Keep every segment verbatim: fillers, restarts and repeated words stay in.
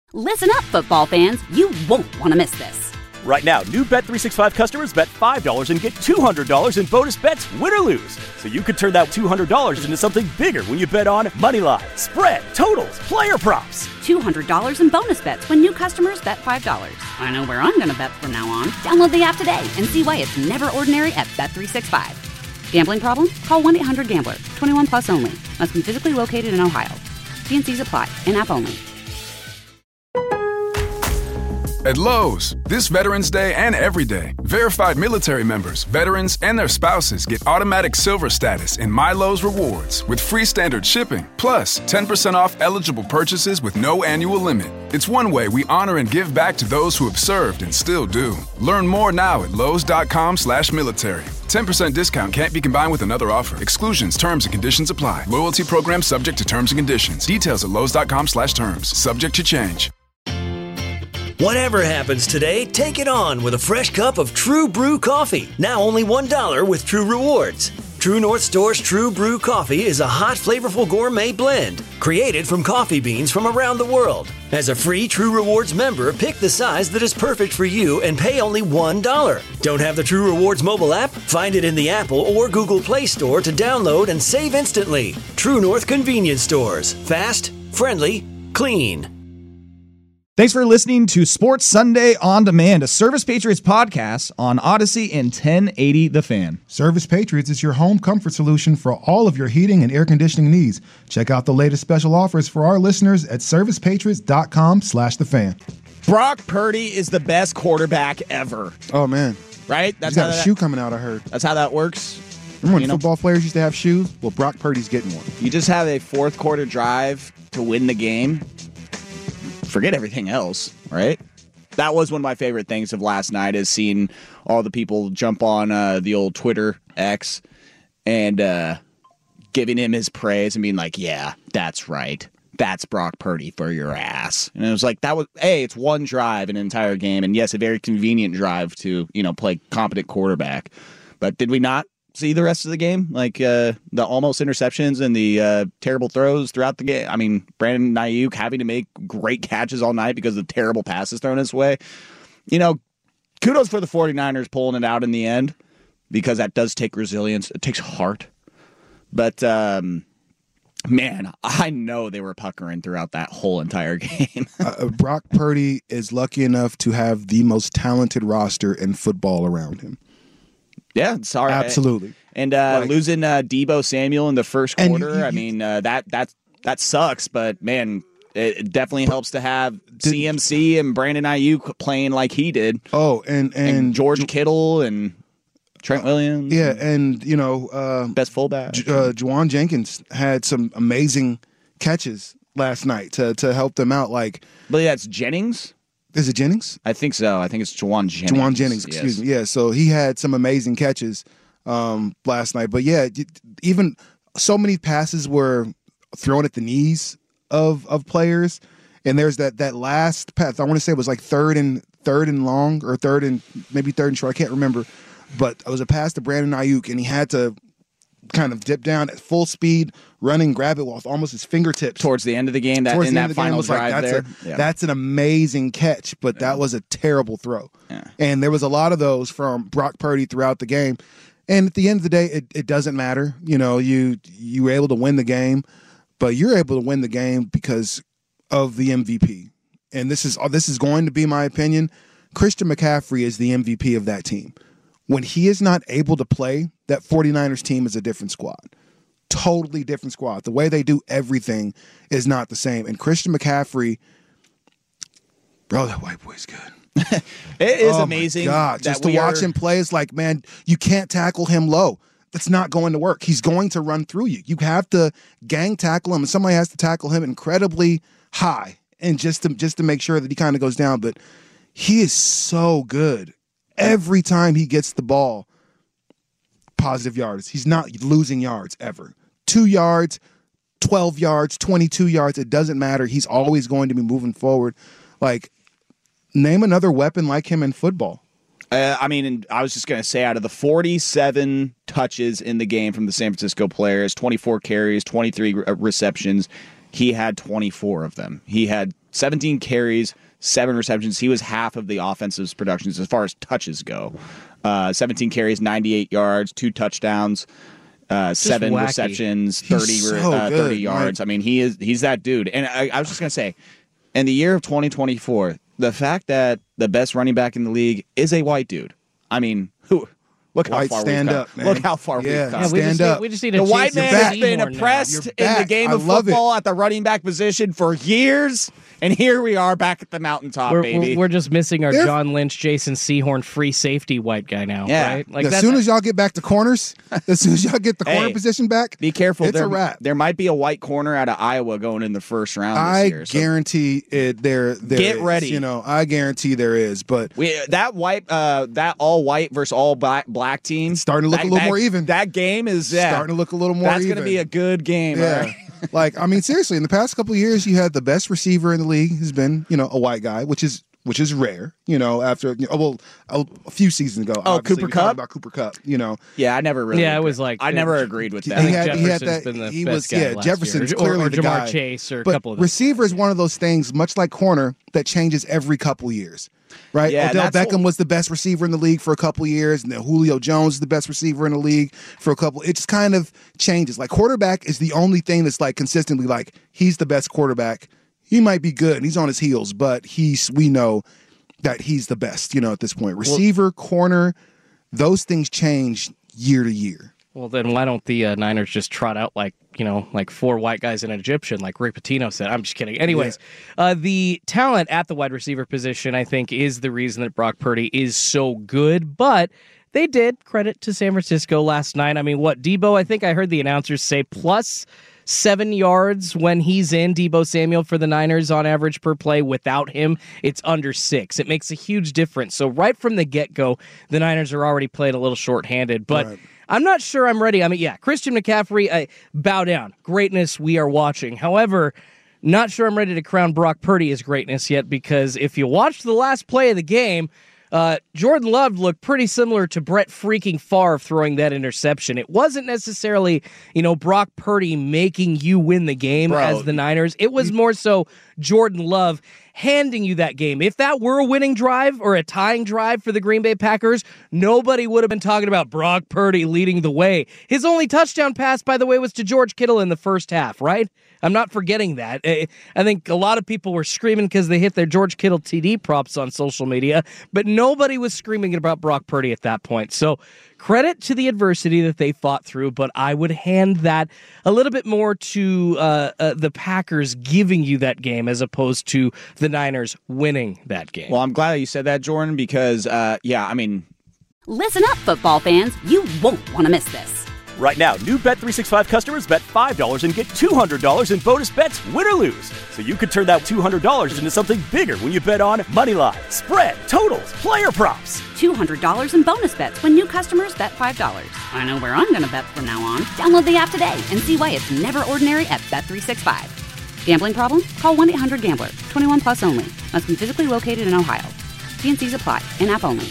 Listen up, football fans. You won't want to miss this. Right now, new Bet three sixty-five customers bet five dollars and get two hundred dollars in bonus bets, win or lose. So you could turn that two hundred dollars into something bigger when you bet on moneyline, spread, totals, player props. two hundred dollars in bonus bets when new customers bet five dollars. I know where I'm going to bet from now on. Download the app today and see why it's never ordinary at Bet three sixty-five. Gambling problem? Call one eight hundred gambler. twenty-one plus only. Must be physically located in Ohio. T and C's apply. In-app only. At Lowe's, this Veterans Day and every day, verified military members, veterans, and their spouses get automatic silver status in My Lowe's Rewards with free standard shipping, plus ten percent off eligible purchases with no annual limit. It's one way we honor and give back to those who have served and still do. Learn more now at lowes.com slash military. ten percent discount can't be combined with another offer. Exclusions, terms, and conditions apply. Loyalty program subject to terms and conditions. Details at lowes.com slash terms. Subject to change. Whatever happens today, take it on with a fresh cup of True Brew coffee. Now only one dollar with True Rewards. True North Store's True Brew coffee is a hot, flavorful gourmet blend created from coffee beans from around the world. As a free True Rewards member, pick the size that is perfect for you and pay only one dollar. Don't have the True Rewards mobile app? Find it in the Apple or Google Play Store to download and save instantly. True North Convenience Stores. Fast, friendly, clean. Thanks for listening to Sports Sunday On Demand, a Service Patriots podcast on Odyssey and ten eighty The Fan. Service Patriots is your home comfort solution for all of your heating and air conditioning needs. Check out the latest special offers for our listeners at servicepatriots.com slash the fan. Brock Purdy is the best quarterback ever. Oh, man. Right? That's He's got how a that, shoe coming out, I heard. That's how that works. Remember when you know? football players used to have shoes? Well, Brock Purdy's getting one. You just have a fourth quarter drive to win the game. Forget everything else, right? That was one of my favorite things of last night, is seeing all the people jump on uh, the old Twitter X and uh, giving him his praise and being like, yeah, that's right. That's Brock Purdy for your ass. And it was like, that was, hey, it's one drive, an entire game. And yes, a very convenient drive to, you know, play competent quarterback. But did we not see the rest of the game? Like uh, the almost interceptions and the uh, terrible throws throughout the game. I mean, Brandon Ayuk having to make great catches all night because of the terrible passes thrown his way. You know, kudos for the 49ers pulling it out in the end, because that does take resilience. It takes heart. But, um, man, I know they were puckering throughout that whole entire game. uh, Brock Purdy is lucky enough to have the most talented roster in football around him. Yeah, sorry. Absolutely. And uh, like, losing uh, Deebo Samuel in the first quarter, you, you, I mean, uh, that that that sucks. But, man, it definitely helps to have did, C M C and Brandon Ayuk playing like he did. Oh, and, and, and George Kittle and Trent Williams. Yeah, and, you know. Uh, best fullback. J- uh, Juwan Jenkins had some amazing catches last night to, to help them out. Like, But yeah, it's Jennings. Is it Jennings? I think so. I think it's Juwan Jennings. Juwan Jennings, excuse yes. me. Yeah, so he had some amazing catches um, last night. But yeah, even so many passes were thrown at the knees of of players. And there's that that last pass. I want to say it was like third and third and long, or third and maybe third and short. I can't remember. But it was a pass to Brandon Ayuk, and he had to kind of dip down at full speed, running, grab it with almost his fingertips. Towards the end of the game, that Towards in the that end of the final game was drive like, that's there. A, yeah. That's an amazing catch, but yeah. that was a terrible throw. Yeah. And there was a lot of those from Brock Purdy throughout the game. And at the end of the day, it, it doesn't matter. You know, you you were able to win the game, but you're able to win the game because of the M V P. And this is this is going to be my opinion. Christian McCaffrey is the M V P of that team. When he is not able to play, that 49ers team is a different squad. Totally different squad. The way they do everything is not the same. And Christian McCaffrey, bro, that white boy's good. It is oh amazing. My God, just to watch are... him play is like, man, you can't tackle him low. That's not going to work. He's going to run through you. You have to gang tackle him, and somebody has to tackle him incredibly high, and just to just to make sure that he kind of goes down. But he is so good. Every time he gets the ball, positive yards. He's not losing yards ever. Two yards, twelve yards, twenty-two yards. It doesn't matter. He's always going to be moving forward. Like, name another weapon like him in football. Uh, I mean, I was just going to say, out of the forty-seven touches in the game from the San Francisco players, twenty-four carries, twenty-three receptions, he had twenty-four of them. He had seventeen carries, seven receptions. He was half of the offensive's productions as far as touches go. Uh, seventeen carries, ninety-eight yards, two touchdowns, uh, seven wacky. receptions, He's thirty so uh, good, thirty yards. right? I mean, he is he's that dude. And I, I was just gonna say, in the year of twenty twenty-four, the fact that the best running back in the league is a white dude. I mean, who? Look how White, far stand we've come. up, man. Look how far Yeah. we've come. Yeah, we Stand just up. Need, we just need to The chase white him man back has been more now. oppressed You're in the back. game I of love it. football at the running back position for years, and here we are back at the mountaintop, We're, baby. we're, we're just missing our They're- John Lynch, Jason Sehorn, free safety white guy now, Yeah. right? Like as that- soon as y'all get back to corners, as soon as y'all get the corner Hey, position back, Be careful. It's there, a wrap. there might be a white corner out of Iowa going in the first round this I year. So guarantee it. There, there Get is, ready. You know, I guarantee there is. But we, that white, uh, that all white versus all black, black team, It's starting to look that- a little that- more even. That game is yeah, starting to look a little more. That's even. going to be a good game. Yeah. all right? Like, I mean, seriously, in the past couple of years, you had the best receiver in the league has been, you know, a white guy, which is which is rare, you know, after, you know, well, a, a few seasons ago. Oh, obviously, Cooper we talked Kupp? about Cooper Kupp, you know. Yeah, I never really. Yeah, it agreed. was like- I never agreed with He that. I think had- he had Jefferson's that- been the he best was- guy yeah, last Jefferson's year. clearly or, or the Jamar guy. Chase or a But couple of those. receiver is one of those things, much like corner, that changes every couple of years, right? Yeah, Odell that's Beckham what- was the best receiver in the league for a couple of years, and then Julio Jones is the best receiver in the league for a couple. It just kind of changes. Like quarterback is the only thing that's like consistently like he's the best quarterback. He might be good and he's on his heels, but he's we know that he's the best, you know, at this point. Receiver, corner, those things change year to year. Well, then why don't the uh, Niners just trot out like, you know, like four white guys and an Egyptian, like Rick Pitino said? I'm just kidding. Anyways, uh, the talent at the wide receiver position, I think, is the reason that Brock Purdy is so good. But they did credit to San Francisco last night. I mean, what, Debo, I think I heard the announcers say plus seven yards when he's in, Debo Samuel, for the Niners on average per play. Without him, it's under six. It makes a huge difference. So right from the get-go, the Niners are already playing a little shorthanded. But Right. I'm not sure I'm ready. I mean, yeah, Christian McCaffrey, I bow down. Greatness we are watching. However, not sure I'm ready to crown Brock Purdy as greatness yet, because if you watched the last play of the game, uh, Jordan Love looked pretty similar to Brett freaking Favre throwing that interception. It wasn't necessarily, you know, Brock Purdy making you win the game Bro, as the Niners. It was more so Jordan Love handing you that game. If that were a winning drive or a tying drive for the Green Bay Packers, nobody would have been talking about Brock Purdy leading the way. His only touchdown pass, by the way, was to George Kittle in the first half, right? I'm not forgetting that. I I think a lot of people were screaming because they hit their George Kittle T D props on social media, but nobody was screaming about Brock Purdy at that point. So credit to the adversity that they fought through, but I would hand that a little bit more to uh, uh, the Packers giving you that game as opposed to the Niners winning that game. Well, I'm glad that you said that, Jordan, because uh, yeah, I mean, Listen up, football fans. You won't want to miss this. Right now, new Bet three sixty-five customers bet five dollars and get two hundred dollars in bonus bets, win or lose. So you could turn that two hundred dollars into something bigger when you bet on money line, spread, totals, player props. two hundred dollars in bonus bets when new customers bet five dollars. I know where I'm going to bet from now on. Download the app today and see why it's never ordinary at Bet three sixty-five. Gambling problem? Call one eight hundred gambler. twenty-one plus only. Must be physically located in Ohio. T and C's apply. In-app only.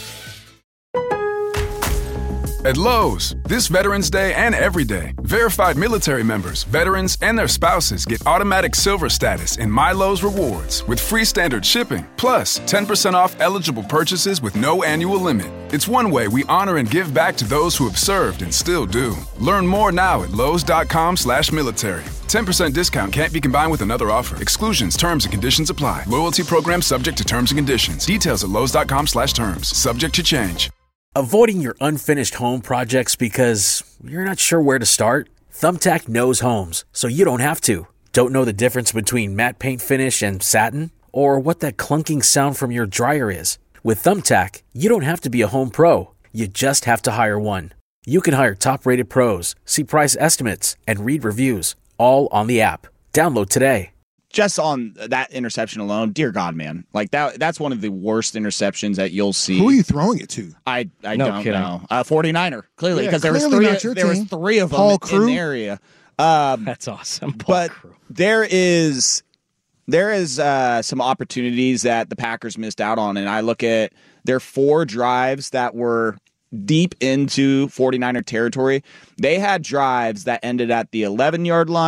At Lowe's, this Veterans Day and every day, verified military members, veterans, and their spouses get automatic silver status in My Lowe's Rewards with free standard shipping, plus ten percent off eligible purchases with no annual limit. It's one way we honor and give back to those who have served and still do. Learn more now at lowes.com slash military. ten percent discount can't be combined with another offer. Exclusions, terms, and conditions apply. Loyalty program subject to terms and conditions. Details at lowes.com slash terms. Subject to change. Avoiding your unfinished home projects because you're not sure where to start? Thumbtack knows homes, so you don't have to. Don't know the difference between matte paint finish and satin? Or what that clunking sound from your dryer is? With Thumbtack, you don't have to be a home pro. You just have to hire one. You can hire top-rated pros, see price estimates, and read reviews, all on the app. Download today. just on that interception alone, dear God, man, like that that's one of the worst interceptions that you'll see. Who are you throwing it to? I I No don't kidding. know. Uh, forty-niner, clearly, Yeah, because there was clearly three not your there was team. three of them Paul in, Crewe? in the area. Um, That's awesome. Paul but Crewe. there is there is uh, some opportunities that the Packers missed out on, and I look at their four drives that were deep into forty-niner territory. They had drives that ended at the eleven-yard line,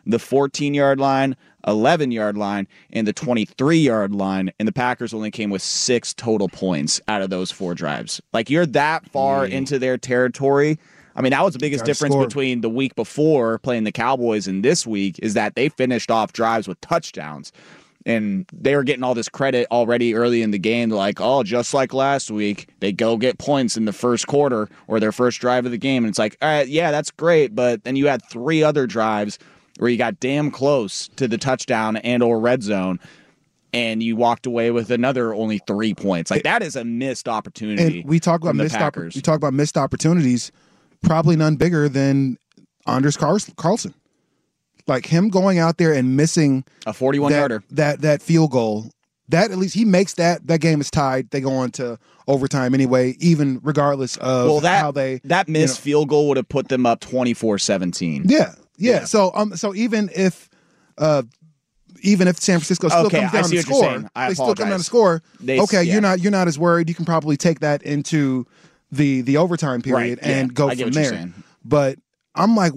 the fourteen-yard line, eleven-yard line, and the twenty-three-yard line, and the Packers only came with six total points out of those four drives. Like, you're that far yeah. into their territory. I mean, that was the biggest difference score. between the week before playing the Cowboys and this week is that they finished off drives with touchdowns. And they were getting all this credit already early in the game. They're like, oh, just like last week, they go get points in the first quarter or their first drive of the game. And it's like, all right, yeah, that's great. But then you had three other drives where you got damn close to the touchdown and or red zone, and you walked away with another only three points. Like, that is a missed opportunity. And we talk about missed opp- we talk about missed opportunities. Probably none bigger than Anders Carlson. Like, him going out there and missing a forty-one yarder, that, that that field goal, that at least he makes that that game is tied. They go on to overtime anyway, even regardless of well, that, how they that missed you know, field goal would have put them up twenty-four seventeen. Yeah, yeah. yeah. So um, so even if uh, even if San Francisco still okay, comes down to score, they still come down to score. They, okay, yeah. you're not you're not as worried. You can probably take that into the the overtime period right, and yeah. go I from there. But I'm like,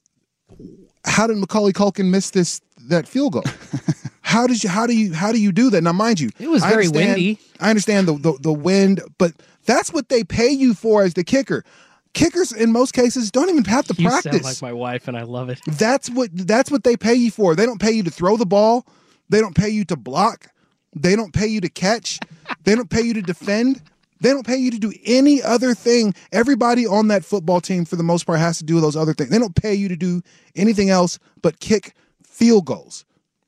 how did Macaulay Culkin miss this that field goal? how did you how do you how do you do that? Now, mind you, it was very windy. I understand the, the the wind, but that's what they pay you for as the kicker. Kickers in most cases don't even have to you practice. You sound like my wife, and I love it. That's what that's what they pay you for. They don't pay you to throw the ball. They don't pay you to block. They don't pay you to catch. They don't pay you to defend. They don't pay you to do any other thing. Everybody on that football team, for the most part, has to do those other things. They don't pay you to do anything else but kick field goals.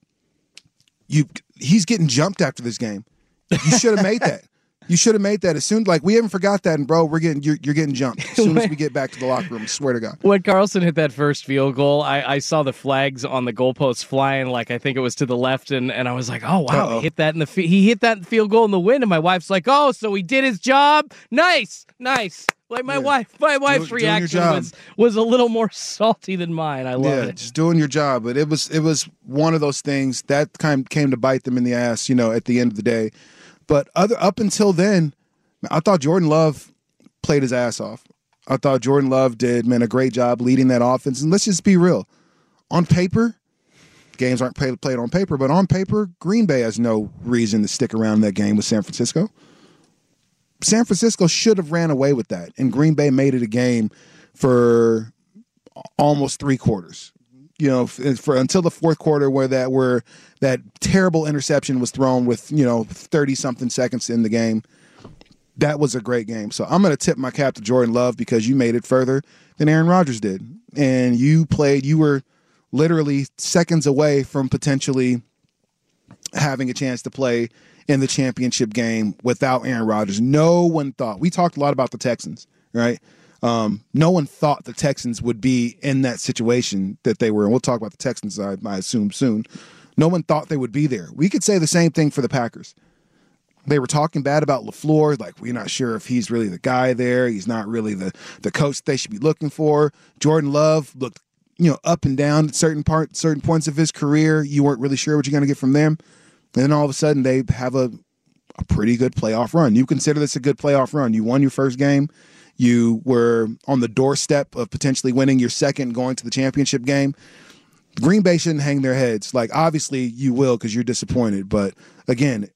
You, he's getting jumped after this game. You should have made that. You should have made that as soon. Like, we haven't forgot that, and bro, we're getting you're, you're getting jumped as soon as we get back to the locker room. I swear to God. When Carlson hit that first field goal, I, I saw the flags on the goalposts flying. Like, I think it was to the left, and, and I was like, oh wow, Uh-oh. he hit that in the he hit that field goal in the wind, and my wife's like, oh, so he did his job. Nice, nice. Like my yeah. wife, my wife's Do, reaction was was a little more salty than mine. I love yeah, it. Just doing your job, but it was it was one of those things that kind of came to bite them in the ass. You know, at the end of the day, but other up until then. I thought Jordan Love played his ass off. I thought Jordan Love did, man, a great job leading that offense. And let's just be real. On paper, games aren't played, played on paper, but on paper, Green Bay has no reason to stick around in that game with San Francisco. San Francisco should have ran away with that, and Green Bay made it a game for almost three quarters. You know, for until the fourth quarter, where that where that terrible interception was thrown with, you know, thirty something seconds in the game. That was a great game. So I'm going to tip my cap to Jordan Love because you made it further than Aaron Rodgers did. And you played, you were literally seconds away from potentially having a chance to play in the championship game without Aaron Rodgers. No one thought, we talked a lot about the Texans, right? Um, no one thought the Texans would be in that situation that they were in. We'll talk about the Texans, I, I assume, soon. No one thought they would be there. We could say the same thing for the Packers. They were talking bad about LaFleur, like, we're not sure if he's really the guy there. He's not really the, the coach they should be looking for. Jordan Love looked, you know, up and down at certain part, certain points of his career. You weren't really sure what you're going to get from them. And then all of a sudden they have a, a pretty good playoff run. You consider this a good playoff run. You won your first game. You were on the doorstep of potentially winning your second, going to the championship game. Green Bay shouldn't hang their heads. Like, obviously you will because you're disappointed. But, again,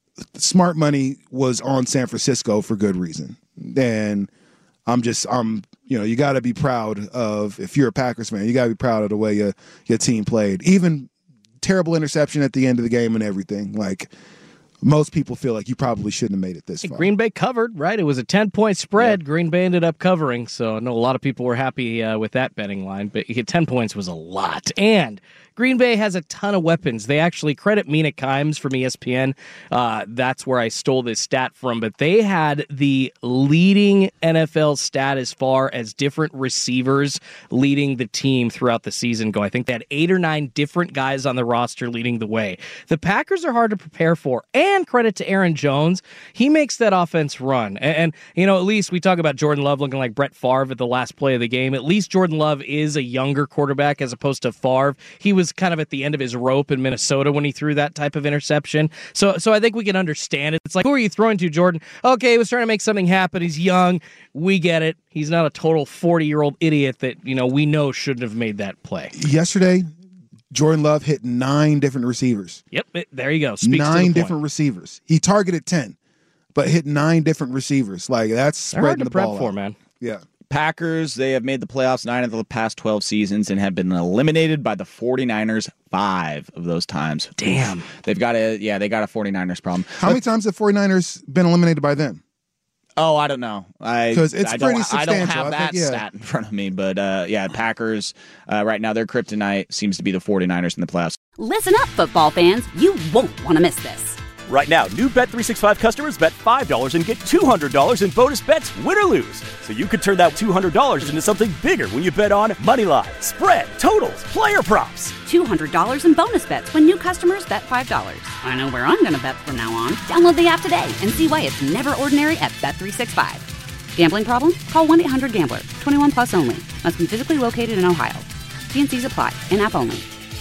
smart money was on San Francisco for good reason. And I'm just, I'm, you know, you got to be proud of, if you're a Packers fan, you got to be proud of the way your, your team played. Even terrible interception at the end of the game and everything. Like, most people feel like you probably shouldn't have made it this far. Green Bay covered, right? It was a ten-point spread. Yeah. Green Bay ended up covering, so I know a lot of people were happy uh, with that betting line, but ten points was a lot. And Green Bay has a ton of weapons. They actually credit Mina Kimes from E S P N. Uh, that's where I stole this stat from, but they had the leading N F L stat as far as different receivers leading the team throughout the season go. I think they had eight or nine different guys on the roster leading the way. The Packers are hard to prepare for, and credit to Aaron Jones. He makes that offense run. And, and, you know, at least we talk about Jordan Love looking like Brett Favre at the last play of the game. At least Jordan Love is a younger quarterback as opposed to Favre. He was kind of at the end of his rope in Minnesota when he threw that type of interception. So so I think we can understand it. It's like, who are you throwing to, Jordan? Okay, he was trying to make something happen. He's young. We get it. He's not a total forty-year-old idiot that, you know, we know shouldn't have made that play. Yesterday, Jordan Love hit nine different receivers. Yep, it, there you go. Speaks nine to the different point. receivers. He targeted ten, but hit nine different receivers. Like, that's They're hard spreading to the prep ball for, out. man. Yeah. Packers, they have made the playoffs nine of the past twelve seasons and have been eliminated by the 49ers five of those times. Damn. Oof. They've got a, yeah, they got a 49ers problem. How many times have 49ers been eliminated by them? Oh, I don't know. I 'Cause it's I don't, pretty I don't substantial. have I that think, yeah. stat in front of me, but uh, yeah, Packers uh, right now, their kryptonite seems to be the 49ers in the playoffs. Listen up, football fans. You won't want to miss this. Right now, new Bet three sixty-five customers bet five dollars and get two hundred dollars in bonus bets, win or lose. So you could turn that two hundred dollars into something bigger when you bet on money line, spread, totals, player props. two hundred dollars in bonus bets when new customers bet five dollars. I know where I'm going to bet from now on. Download the app today and see why it's never ordinary at Bet three sixty-five. Gambling problem? Call one eight hundred gambler. twenty-one plus only. Must be physically located in Ohio. T and C's apply. In-app only.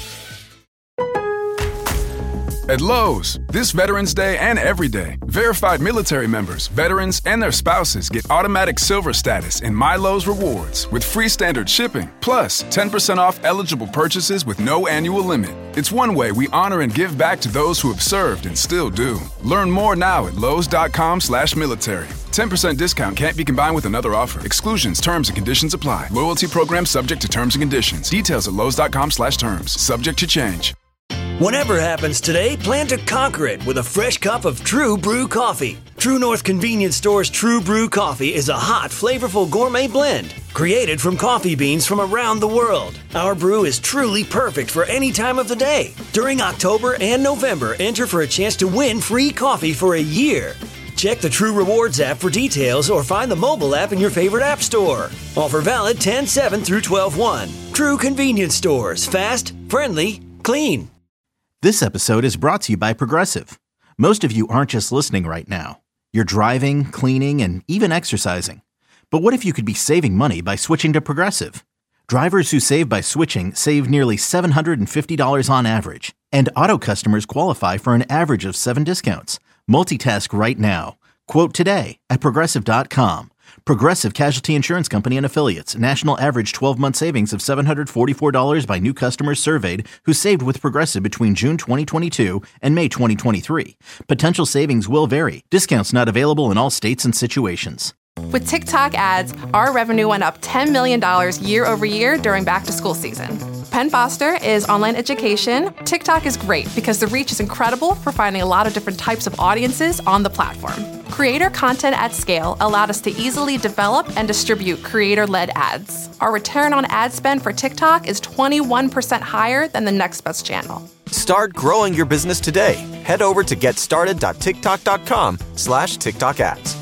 At Lowe's, this Veterans Day and every day, verified military members, veterans, and their spouses get automatic silver status in My Lowe's Rewards with free standard shipping, plus ten percent off eligible purchases with no annual limit. It's one way we honor and give back to those who have served and still do. Learn more now at lowes.com slash military. ten percent discount can't be combined with another offer. Exclusions, terms, and conditions apply. Loyalty program subject to terms and conditions. Details at lowes.com slash terms. Subject to change. Whatever happens today, plan to conquer it with a fresh cup of True Brew coffee. True North Convenience Store's True Brew coffee is a hot, flavorful gourmet blend created from coffee beans from around the world. Our brew is truly perfect for any time of the day. During October and November, enter for a chance to win free coffee for a year. Check the True Rewards app for details or find the mobile app in your favorite app store. Offer valid ten seven through twelve one. True Convenience Stores. Fast, friendly, clean. This episode is brought to you by Progressive. Most of you aren't just listening right now. You're driving, cleaning, and even exercising. But what if you could be saving money by switching to Progressive? Drivers who save by switching save nearly seven hundred fifty dollars on average. And auto customers qualify for an average of seven discounts. Multitask right now. Quote today at Progressive dot com. Progressive Casualty Insurance Company and Affiliates. National average twelve-month savings of seven hundred forty-four dollars by new customers surveyed who saved with Progressive between June twenty twenty-two and May twenty twenty-three. Potential savings will vary. Discounts not available in all states and situations. With TikTok ads, our revenue went up ten million dollars year over year during back-to-school season. Penn Foster is online education. TikTok is great because the reach is incredible for finding a lot of different types of audiences on the platform. Creator content at scale allowed us to easily develop and distribute creator-led ads. Our return on ad spend for TikTok is twenty-one percent higher than the next best channel. Start growing your business today. Head over to getstarted.tiktok.com slash TikTok ads.